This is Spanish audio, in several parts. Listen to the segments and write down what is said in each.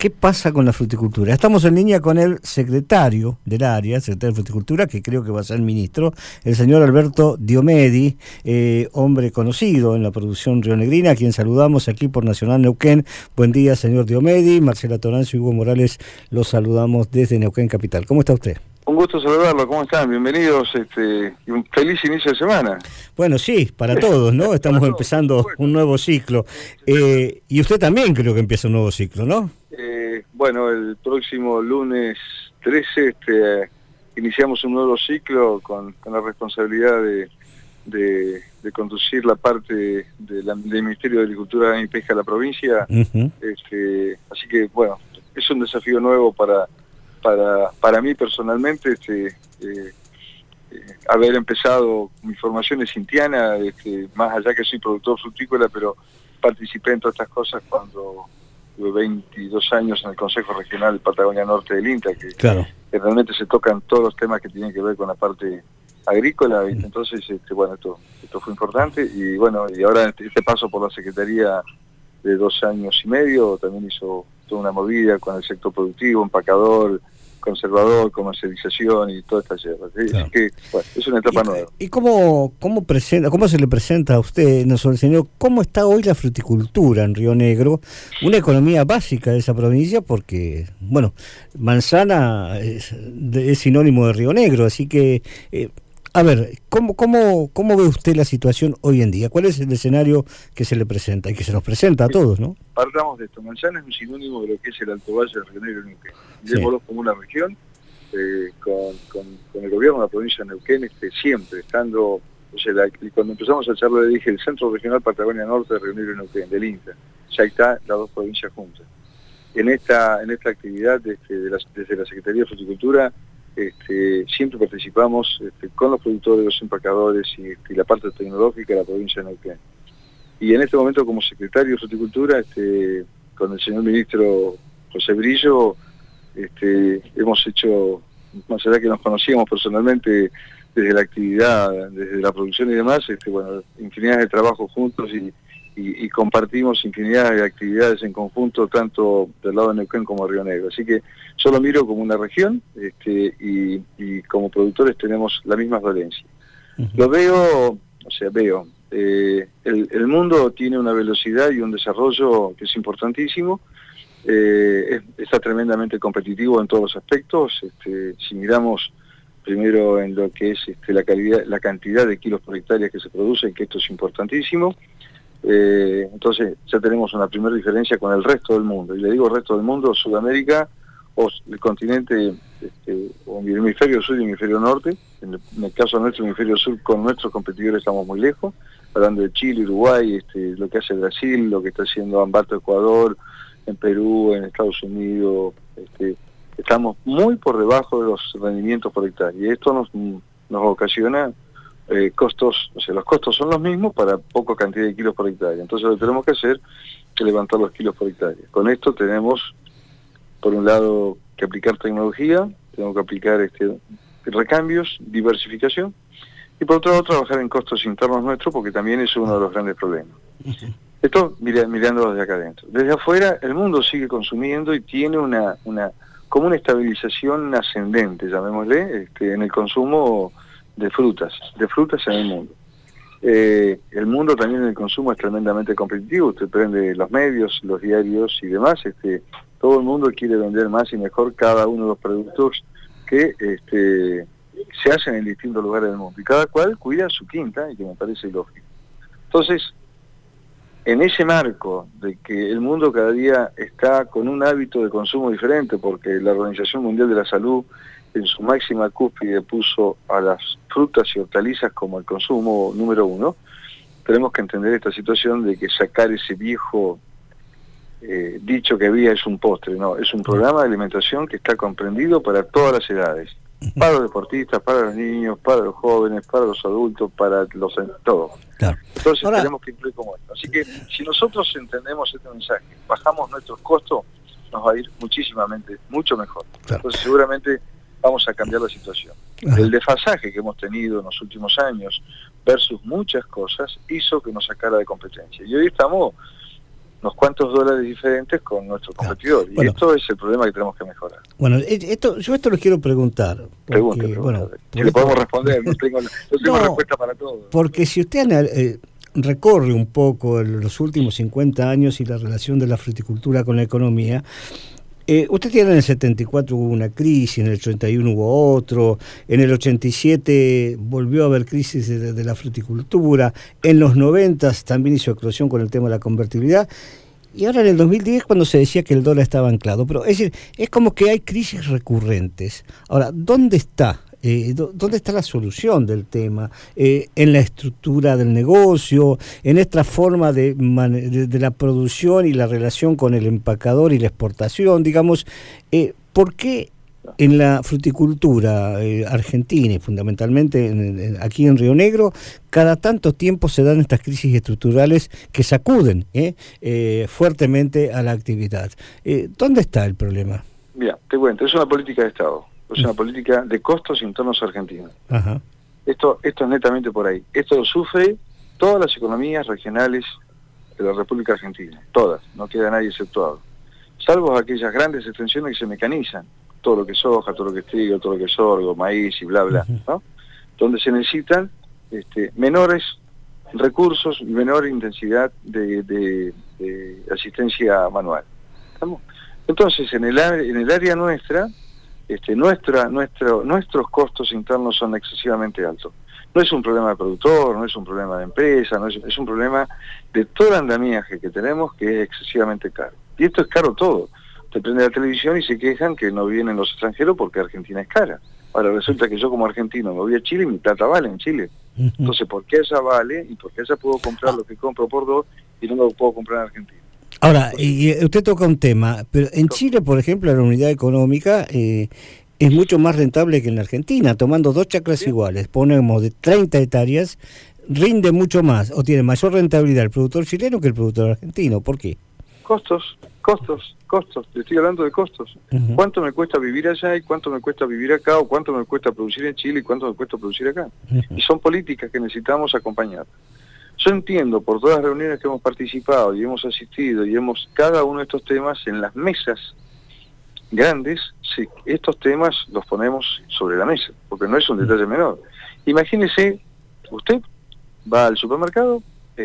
¿qué pasa con la fruticultura? Estamos en línea con el secretario del área, secretario de Fruticultura, que creo que va a ser ministro, el señor Alberto Diomedi, hombre conocido en la producción rionegrina, a quien saludamos aquí por Nacional Neuquén. Buen día, señor Diomedi. Marcela Toranzo y Hugo Morales los saludamos desde Neuquén Capital. ¿Cómo está usted? Un gusto saludarlo, ¿cómo están? Bienvenidos y un feliz inicio de semana. Bueno, sí, para todos, ¿no? Estamos empezando un nuevo ciclo. Y usted también creo que empieza un nuevo ciclo, ¿no? Bueno, el próximo lunes 13 iniciamos un nuevo ciclo con la responsabilidad de conducir la parte del Ministerio de Agricultura y Pesca de la provincia. Así que, bueno, es un desafío nuevo para mí personalmente, haber empezado mi formación es cintiana, más allá que soy productor frutícola, pero participé en todas estas cosas cuando tuve 22 años en el Consejo Regional Patagonia Norte del INTA, que realmente se tocan todos los temas que tienen que ver con la parte agrícola, y entonces, bueno, esto fue importante, y bueno, y ahora este paso por la Secretaría de 2 años y medio, también hizo toda una movida con el sector productivo, empacador, conservador, comercialización y toda esta lleva. Así que, bueno, es una etapa nueva. ¿Y cómo se le presenta a usted, señor, cómo está hoy la fruticultura en Río Negro? Una economía básica de esa provincia porque, bueno, manzana es sinónimo de Río Negro, así que... a ver, ¿cómo ve usted la situación hoy en día? ¿Cuál es el escenario que se le presenta y que se nos presenta a todos, no? Partamos de esto. Manzana es un sinónimo de lo que es el Alto Valle de Río Negro y Neuquén. Vémoslo como una región, con el gobierno de la provincia de Neuquén, siempre estando, o sea, cuando empezamos a charlar le dije el Centro Regional Patagonia Norte de Río Negro y Neuquén, del INTA, ya está las dos provincias juntas. En esta actividad desde la Secretaría de Fruticultura, siempre participamos con los productores, los empacadores y la parte tecnológica de la provincia de Neuquén. Y en este momento, como secretario de Fruticultura, con el señor ministro José Brillo, hemos hecho, más allá que nos conocíamos personalmente desde la actividad, desde la producción y demás, bueno, infinidad de trabajos juntos y compartimos infinidad de actividades en conjunto, tanto del lado de Neuquén como de Río Negro. Así que yo lo miro como una región, y como productores tenemos las mismas dolencias. Lo veo, el mundo tiene una velocidad y un desarrollo que es importantísimo, está tremendamente competitivo en todos los aspectos. Si miramos primero en lo que es la cantidad de kilos por hectárea que se producen, que esto es importantísimo, entonces ya tenemos una primera diferencia con el resto del mundo. Y le digo resto del mundo, Sudamérica, o el continente, o el hemisferio sur y el hemisferio norte. En el caso de nuestro hemisferio sur, con nuestros competidores estamos muy lejos, hablando de Chile, Uruguay, lo que hace Brasil, lo que está haciendo Ambato, Ecuador, en Perú, en Estados Unidos, estamos muy por debajo de los rendimientos por hectárea, y esto nos ocasiona costos, los costos son los mismos para poca cantidad de kilos por hectárea. Entonces lo que tenemos que hacer es levantar los kilos por hectárea. Con esto tenemos, por un lado, que aplicar tecnología, tenemos que aplicar recambios, diversificación, y por otro lado trabajar en costos internos nuestros, porque también es uno de los grandes problemas. Esto mirando desde acá adentro. Desde afuera el mundo sigue consumiendo y tiene como una estabilización ascendente, llamémosle, en el consumo de frutas en el mundo. El mundo también en el consumo es tremendamente competitivo. Usted prende los medios, los diarios y demás, todo el mundo quiere vender más y mejor cada uno de los productos que se hacen en distintos lugares del mundo, y cada cual cuida su quinta, y que me parece lógico. Entonces, en ese marco de que el mundo cada día está con un hábito de consumo diferente, porque la Organización Mundial de la Salud en su máxima cúspide puso a las frutas y hortalizas como el consumo número 1, tenemos que entender esta situación de que sacar ese viejo dicho que había es un postre, no, es un programa de alimentación que está comprendido para todas las edades, para los deportistas, para los niños, para los jóvenes, para los adultos, para todo. Claro. Entonces tenemos que incluir como esto. Así que si nosotros entendemos este mensaje, bajamos nuestros costos, nos va a ir mucho mejor. Claro. Entonces seguramente vamos a cambiar la situación. El desfasaje que hemos tenido en los últimos años versus muchas cosas hizo que nos sacara de competencia. Y hoy estamos unos cuantos dólares diferentes con nuestro competidor. Y bueno, esto es el problema que tenemos que mejorar. Bueno, yo esto lo quiero preguntar. Porque, Pregunte. bueno, si le podemos responder, no tengo respuesta para todo. Porque si usted recorre un poco los últimos 50 años y la relación de la fruticultura con la economía, usted tiene en el 74 hubo una crisis, en el 81 hubo otro, en el 87 volvió a haber crisis de la fruticultura, en los 90 también hizo eclosión con el tema de la convertibilidad, y ahora en el 2010 cuando se decía que el dólar estaba anclado. Pero es decir, es como que hay crisis recurrentes. Ahora, ¿dónde está? ¿Dónde está la solución del tema? En la estructura del negocio, en esta forma de la producción y la relación con el empacador y la exportación, digamos. ¿Por qué en la fruticultura argentina y fundamentalmente aquí en Río Negro, cada tanto tiempo se dan estas crisis estructurales que sacuden fuertemente a la actividad? ¿Dónde está el problema? Mira, te cuento, es una política de Estado. Es una política de costos internos argentinos. Ajá. Esto es netamente por ahí. Esto lo sufre todas las economías regionales de la República Argentina. Todas, no queda nadie exceptuado. Salvo aquellas grandes extensiones que se mecanizan. Todo lo que es soja, todo lo que es trigo, todo lo que es sorgo, maíz y bla, bla. ¿No? Donde se necesitan menores recursos y menor intensidad de asistencia manual. ¿Estamos? Entonces, en el área nuestra, nuestros costos internos son excesivamente altos. No es un problema de productor, no es un problema de empresa, es un problema de todo el andamiaje que tenemos, que es excesivamente caro. Y esto es caro todo. Te prende la televisión y se quejan que no vienen los extranjeros porque Argentina es cara. Ahora resulta que yo como argentino me voy a Chile y mi plata vale en Chile. Entonces, ¿por qué esa vale y por qué esa puedo comprar lo que compro por 2 y no lo puedo comprar en Argentina? Ahora, y usted toca un tema, pero en Chile, por ejemplo, la unidad económica es mucho más rentable que en la Argentina. Tomando 2 chacras iguales, ponemos de 30 hectáreas, rinde mucho más o tiene mayor rentabilidad el productor chileno que el productor argentino. ¿Por qué? Costos. Te estoy hablando de costos. ¿Cuánto me cuesta vivir allá y cuánto me cuesta vivir acá? ¿O cuánto me cuesta producir en Chile y cuánto me cuesta producir acá? Y son políticas que necesitamos acompañar. Yo entiendo por todas las reuniones que hemos participado y hemos asistido y cada uno de estos temas en las mesas grandes, sí, estos temas los ponemos sobre la mesa, porque no es un detalle menor. Imagínese, usted va al supermercado,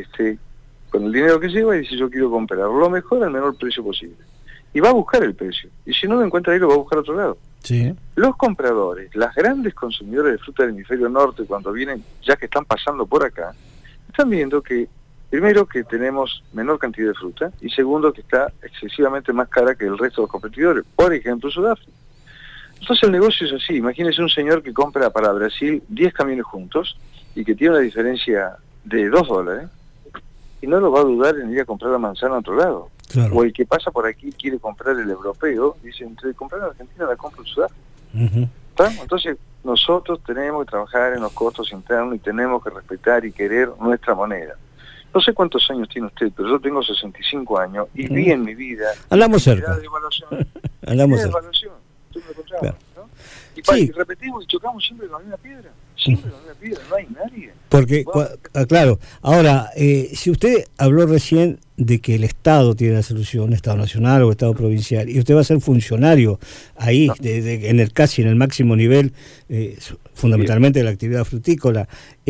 con el dinero que lleva y dice yo quiero comprar lo mejor al menor precio posible. Y va a buscar el precio. Y si no lo encuentra ahí, lo va a buscar a otro lado. Sí. Los compradores, las grandes consumidores de fruta del hemisferio norte, cuando vienen, ya que están pasando por acá, están viendo que, primero, que tenemos menor cantidad de fruta, y segundo, que está excesivamente más cara que el resto de los competidores, por ejemplo, Sudáfrica. Entonces el negocio es así. Imagínese un señor que compra para Brasil 10 camiones juntos, y que tiene una diferencia de $2, y no lo va a dudar en ir a comprar la manzana a otro lado. Claro. O el que pasa por aquí quiere comprar el europeo, dice, entre comprar en Argentina la compro en Sudáfrica. Entonces, nosotros tenemos que trabajar en los costos internos y tenemos que respetar y querer nuestra moneda. No sé cuántos años tiene usted, pero yo tengo 65 años y vi en mi vida... Andamos cerca. Andamos cerca. Tú me lo contabas, claro. ¿No? Y repetimos y chocamos siempre con la misma piedra. Siempre con la misma piedra, no hay nadie. Porque, claro, ahora, si usted habló recién de que el Estado tiene la solución, Estado nacional o Estado provincial, y usted va a ser funcionario ahí, casi en el máximo nivel, fundamentalmente de la actividad frutícola,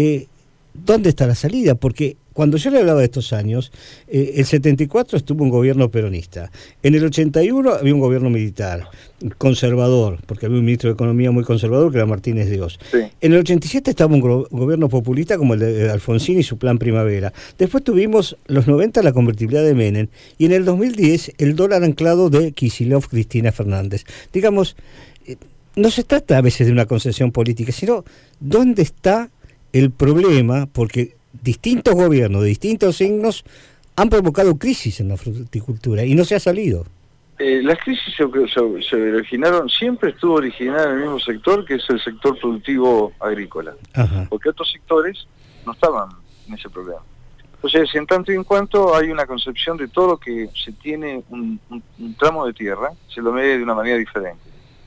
¿dónde está la salida? Porque cuando yo le hablaba de estos años, el 74 estuvo un gobierno peronista, en el 81 había un gobierno militar, conservador, porque había un ministro de Economía muy conservador que era Martínez Dios. Sí. En el 87 estaba un gobierno populista como el de Alfonsín y su plan Primavera. Después tuvimos los 90 la convertibilidad de Menem, y en el 2010 el dólar anclado de Kicillof, Cristina Fernández. Digamos, no se trata a veces de una concesión política, sino ¿dónde está el problema? Porque distintos gobiernos de distintos signos han provocado crisis en la fruticultura y no se ha salido. Las crisis se originaron, siempre estuvo originada en el mismo sector, que es el sector productivo agrícola. Ajá. Porque otros sectores no estaban en ese problema. Entonces, en tanto y en cuanto hay una concepción de todo lo que se tiene un tramo de tierra, se lo mide de una manera diferente.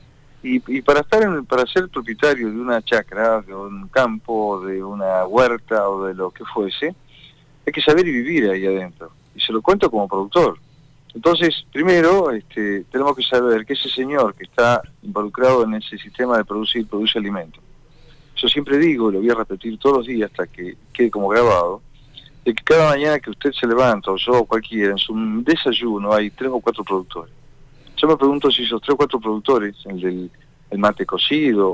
Y para ser propietario de una chacra, de un campo, de una huerta o de lo que fuese, hay que saber y vivir ahí adentro. y se lo cuento como productor. Entonces, primero, tenemos que saber que ese señor que está involucrado en ese sistema de producir, produce alimentos. Yo siempre digo, y lo voy a repetir todos los días hasta que quede como grabado, de que cada mañana que usted se levanta, o yo o cualquiera, en su desayuno hay 3 o 4 productores. Yo me pregunto si esos 3 o 4 productores, el mate cocido,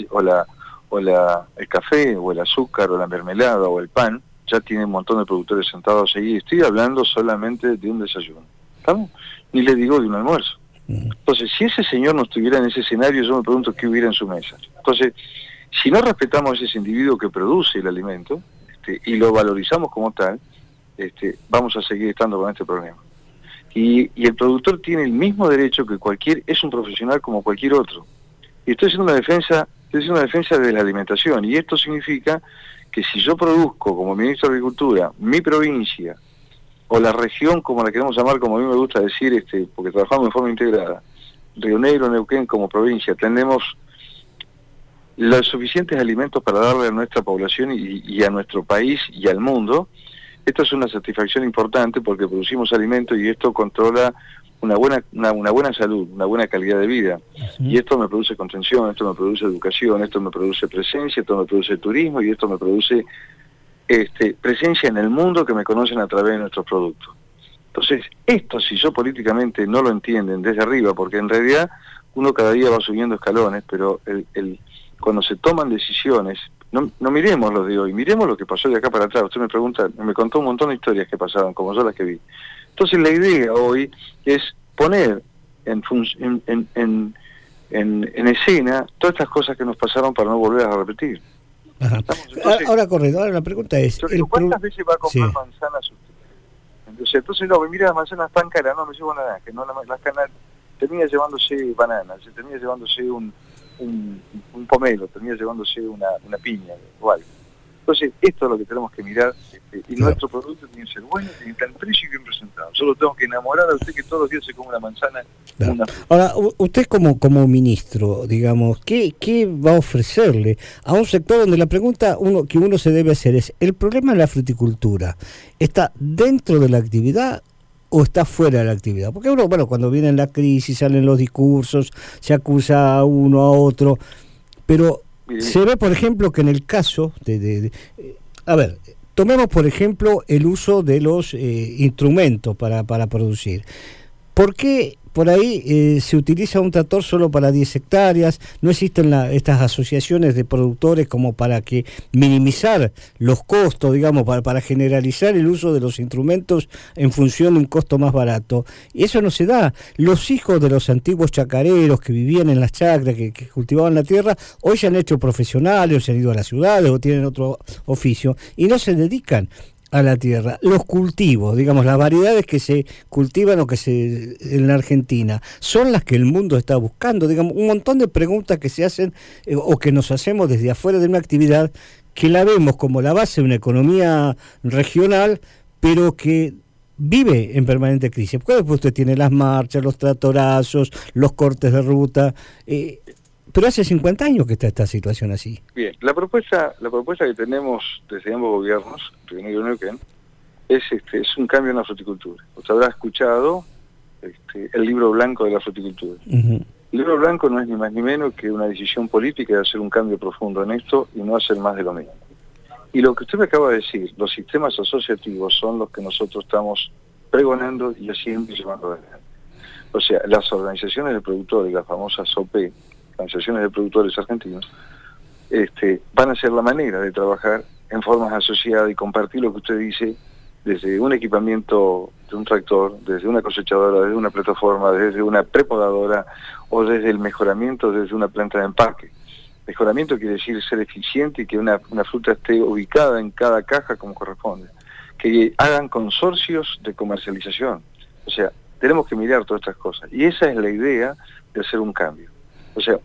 el café, o el azúcar, o la mermelada, o el pan, ya tienen un montón de productores sentados ahí. Estoy hablando solamente de un desayuno, ¿estamos? Ni le digo de un almuerzo. Entonces, si ese señor no estuviera en ese escenario, yo me pregunto qué hubiera en su mesa. Entonces, si no respetamos a ese individuo que produce el alimento, y lo valorizamos como tal, vamos a seguir estando con este problema. Y el productor tiene el mismo derecho que es un profesional como cualquier otro. Y estoy haciendo una defensa de la alimentación, y esto significa que si yo produzco como ministro de Agricultura mi provincia, o la región, como la queremos llamar, como a mí me gusta decir, porque trabajamos en forma integrada, Río Negro, Neuquén como provincia, tenemos los suficientes alimentos para darle a nuestra población y a nuestro país y al mundo. Esto es una satisfacción importante porque producimos alimentos y esto controla una buena salud, una buena calidad de vida. Y esto me produce contención, esto me produce educación, esto me produce presencia, esto me produce turismo y esto me produce presencia en el mundo, que me conocen a través de nuestros productos. Entonces, esto si yo políticamente no lo entienden desde arriba, porque en realidad uno cada día va subiendo escalones, pero cuando se toman decisiones, no miremos lo de hoy, miremos lo que pasó de acá para atrás. Usted me pregunta, me contó un montón de historias que pasaron, como yo las que vi. Entonces la idea hoy es poner en escena todas estas cosas que nos pasaron para no volver a repetir. Entonces, ahora, corredor, la pregunta es... ¿Cuántas veces va a comprar manzanas usted? Entonces no, mira, las manzanas tan caras, no me llevo nada, que no las canas, termina llevándose bananas, termina llevándose un pomelo, termina llevándose una piña o algo. Entonces, esto es lo que tenemos que mirar, y nuestro producto tiene que ser bueno, tiene que estar en precio y bien presentado. Solo tengo que enamorar a usted que todos los días se come una manzana. Ahora, usted como ministro, digamos, ¿qué va a ofrecerle a un sector donde la pregunta que uno se debe hacer es, ¿el problema de la fruticultura está dentro de la actividad o está fuera de la actividad? Porque uno, cuando viene la crisis, salen los discursos, se acusa a uno a otro, pero se ve, por ejemplo, que en el caso tomemos por ejemplo el uso de los instrumentos para producir. ¿Por qué por ahí se utiliza un tractor solo para 10 hectáreas? ¿No existen estas asociaciones de productores como para que minimizar los costos, digamos, para generalizar el uso de los instrumentos en función de un costo más barato? Y eso no se da. Los hijos de los antiguos chacareros que vivían en las chacras, que cultivaban la tierra, hoy se han hecho profesionales, o se han ido a las ciudades, o tienen otro oficio, y no se dedican a la tierra. Los cultivos, digamos, las variedades que se cultivan en la Argentina, son las que el mundo está buscando. Digamos, un montón de preguntas que se hacen o que nos hacemos desde afuera de una actividad que la vemos como la base de una economía regional, pero que vive en permanente crisis. Porque después usted tiene las marchas, los tractorazos, los cortes de ruta, pero hace 50 años que está esta situación así. Bien, la propuesta que tenemos desde ambos gobiernos, Río Negro y Neuquén, es un cambio en la fruticultura. Usted habrá escuchado el libro blanco de la fruticultura. El libro blanco no es ni más ni menos que una decisión política de hacer un cambio profundo en esto y no hacer más de lo mismo. Y lo que usted me acaba de decir, los sistemas asociativos son los que nosotros estamos pregonando y haciendo y llevando adelante. O sea, las organizaciones de productores, las famosas OP, organizaciones de productores argentinos, van a ser la manera de trabajar en formas asociadas y compartir lo que usted dice, desde un equipamiento de un tractor, desde una cosechadora, desde una plataforma, desde una prepodadora o desde el mejoramiento desde una planta de empaque. Mejoramiento quiere decir ser eficiente y que una fruta esté ubicada en cada caja como corresponde. Que hagan consorcios de comercialización. O sea, tenemos que mirar todas estas cosas. Y esa es la idea de hacer un cambio. O sea,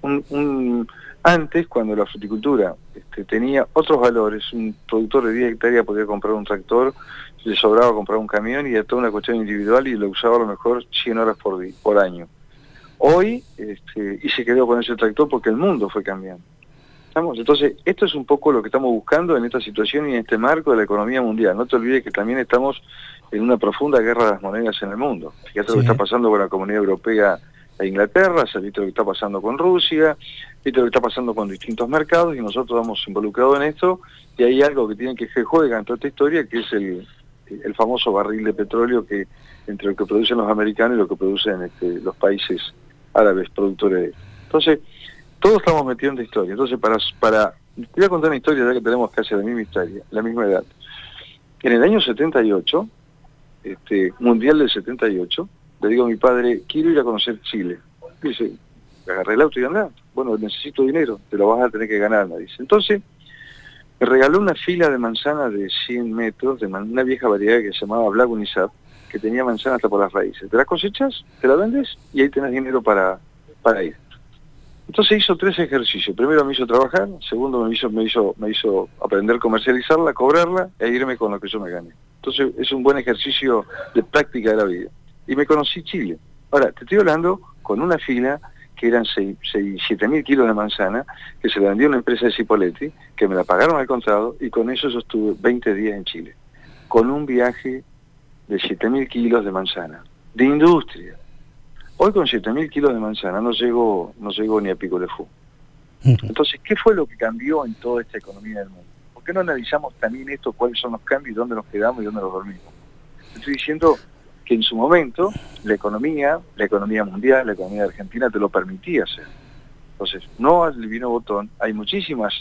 antes, cuando la fruticultura tenía otros valores, un productor de 10 hectáreas podía comprar un tractor, le sobraba comprar un camión y era toda una cuestión individual y lo usaba a lo mejor 100 horas por año. Hoy, y se quedó con ese tractor porque el mundo fue cambiando. Entonces, esto es un poco lo que estamos buscando en esta situación y en este marco de la economía mundial. No te olvides que también estamos en una profunda guerra de las monedas en el mundo. Fíjate lo que está pasando con la Comunidad Europea e Inglaterra, se ha visto lo que está pasando con Rusia, viste lo que está pasando con distintos mercados, y nosotros estamos involucrados en esto, y hay algo que tiene que juega en toda esta historia, que es el famoso barril de petróleo que entre lo que producen los americanos y lo que producen los países árabes productores. Entonces, todos estamos metidos en esta historia. Entonces, te voy a contar una historia, ya que tenemos casi la misma historia, la misma edad. En el año 78, Mundial del 78, le digo a mi padre, quiero ir a conocer Chile. Dice, agarré el auto y andá. Bueno, necesito dinero, te lo vas a tener que ganar, me dice. Entonces, me regaló una fila de manzanas de 100 metros, de una vieja variedad que se llamaba Black Unisap, que tenía manzanas hasta por las raíces. Te la cosechas, te la vendes y ahí tenés dinero para ir. Entonces hizo 3 ejercicios. Primero me hizo trabajar, segundo me hizo aprender a comercializarla, cobrarla e irme con lo que yo me gané. Entonces es un buen ejercicio de práctica de la vida. Y me conocí Chile. Ahora, te estoy hablando con una fila que eran 7.000 kilos de manzana, que se la vendió una empresa de Cipolletti, que me la pagaron al contado, y con eso yo estuve 20 días en Chile. Con un viaje de 7.000 kilos de manzana, de industria. Hoy con 7.000 kilos de manzana no llego ni a Pico de Fu. Entonces, ¿qué fue lo que cambió en toda esta economía del mundo? ¿Por qué no analizamos también esto, cuáles son los cambios, dónde nos quedamos y dónde nos dormimos? Estoy diciendo que en su momento la economía mundial, la economía de Argentina te lo permitía hacer. Entonces, no al divino botón, hay muchísimas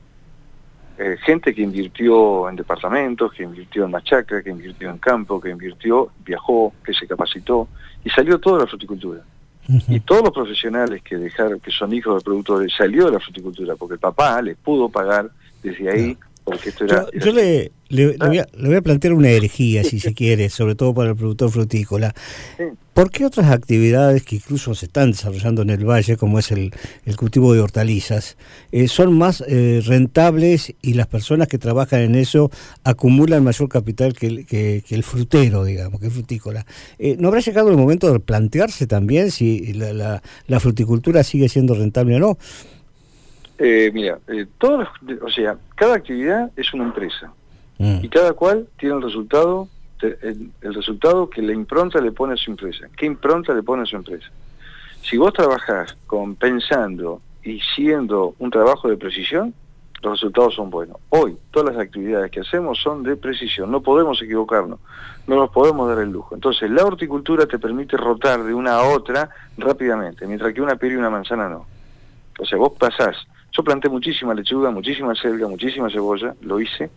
gente que invirtió en departamentos, que invirtió en machacra, que invirtió en campo, que viajó, que se capacitó, y salió toda la fruticultura. Y todos los profesionales que son hijos de productores, salió de la fruticultura, porque el papá les pudo pagar desde ahí, porque esto era... Yo le voy a plantear una herejía, si se quiere, sobre todo para el productor frutícola. Sí. ¿Por qué otras actividades que incluso se están desarrollando en el valle, como es el cultivo de hortalizas, son más rentables y las personas que trabajan en eso acumulan mayor capital que el frutero, digamos, que el frutícola? ¿No habrá llegado el momento de plantearse también si la fruticultura sigue siendo rentable o no? Mira, cada actividad es una empresa y cada cual tiene el resultado que la impronta le pone a su empresa. ¿Qué impronta le pone a su empresa? Si vos trabajás pensando y siendo un trabajo de precisión, los resultados son buenos. Hoy, todas las actividades que hacemos son de precisión, no podemos equivocarnos, no nos podemos dar el lujo. Entonces, la horticultura te permite rotar de una a otra rápidamente, mientras que una pera y una manzana no. O sea, vos pasás. Yo planté muchísima lechuga, muchísima selga, muchísima cebolla, lo hice,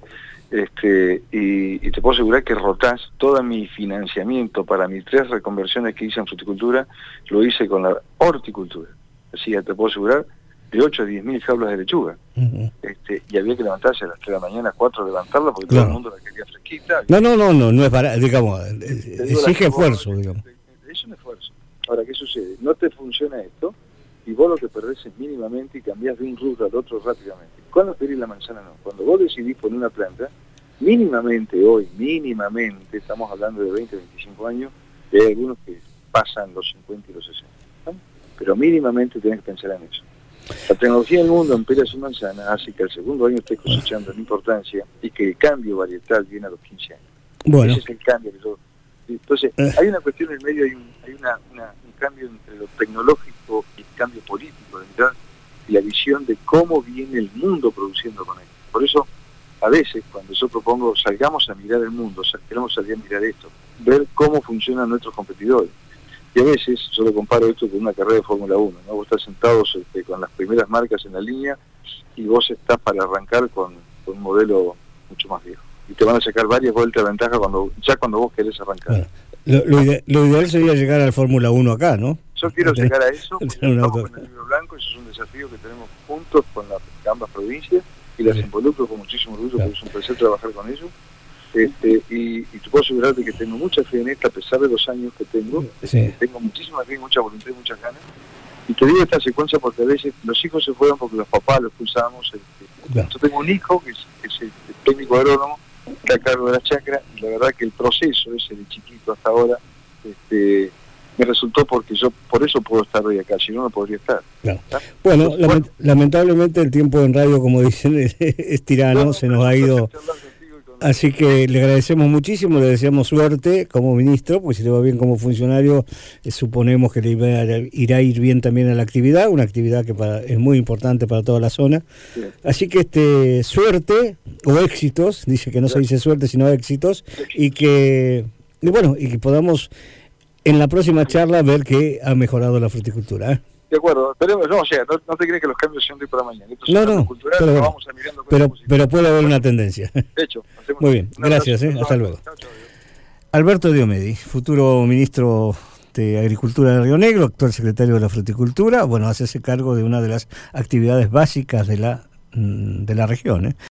y te puedo asegurar que rotás todo mi financiamiento para mis 3 reconversiones que hice en fruticultura, lo hice con la horticultura. Así que te puedo asegurar de 8 a 10.000 jaulas de lechuga. Y había que levantarse a las 3 de la mañana, 4 levantarla, porque todo el mundo la quería fresquita. No es para, digamos, exige esfuerzo, digamos. Es un esfuerzo. Ahora, ¿qué sucede? No te funciona esto, y vos lo que perdés es mínimamente y cambiás de un rubro al otro rápidamente. Con la pera y la manzana no. Cuando vos decidís poner una planta, mínimamente, estamos hablando de 20, 25 años, y hay algunos que pasan los 50 y los 60. ¿no? Pero mínimamente tenés que pensar en eso. La tecnología del mundo en peras y manzanas hace que al segundo año estés cosechando en importancia y que el cambio varietal viene a los 15 años. Bueno. Ese es el cambio que yo... Entonces, hay una cuestión en el medio, hay un cambio entre lo tecnológico y el cambio político, de mirar y la visión de cómo viene el mundo produciendo con esto. Por eso, a veces, cuando yo propongo salgamos a mirar el mundo, queremos salir a mirar esto, ver cómo funcionan nuestros competidores. Y a veces, yo lo comparo esto con una carrera de Fórmula 1, ¿no? Vos estás sentado con las primeras marcas en la línea y vos estás para arrancar con un modelo mucho más viejo. Y te van a sacar varias vueltas de ventaja cuando vos querés arrancar. Bueno, lo ideal sería llegar al Fórmula 1 acá, ¿no? Yo quiero llegar a eso, porque estamos con el libro blanco, eso es un desafío que tenemos juntos con ambas provincias, y las involucro con muchísimo orgullo, porque es un placer trabajar con ellos. Y te puedo asegurarte que tengo mucha fe en esto, a pesar de los años que tengo. Tengo muchísima fe, mucha voluntad y muchas ganas. Y te digo esta secuencia porque a veces los hijos se fueron porque los papás los expulsábamos. Yo tengo un hijo que es el técnico agrónomo, está a cargo de la chacra, y la verdad que el proceso ese de chiquito hasta ahora me resultó porque yo por eso puedo estar hoy acá, si no, no podría estar. Claro. Bueno, lamentablemente el tiempo en radio, como dicen, es tirano, se nos ha ido. Así que le agradecemos muchísimo, le deseamos suerte como ministro, pues si le va bien como funcionario, suponemos que le irá a ir bien también a la actividad, una actividad que es muy importante para toda la zona. Sí. Así que suerte o éxitos, dice que no se dice suerte sino éxitos, y que podamos en la próxima charla ver que ha mejorado la fruticultura. De acuerdo, esperemos, no te crees que los cambios sean de hoy para mañana. Esto no, cultural, pero, vamos a mirando pero puede haber una tendencia. De hecho, muy bien, gracias, hasta luego. Chao. Alberto Diomedi, futuro ministro de Agricultura de Río Negro, actual secretario de la Fruticultura, hace cargo de una de las actividades básicas de la región.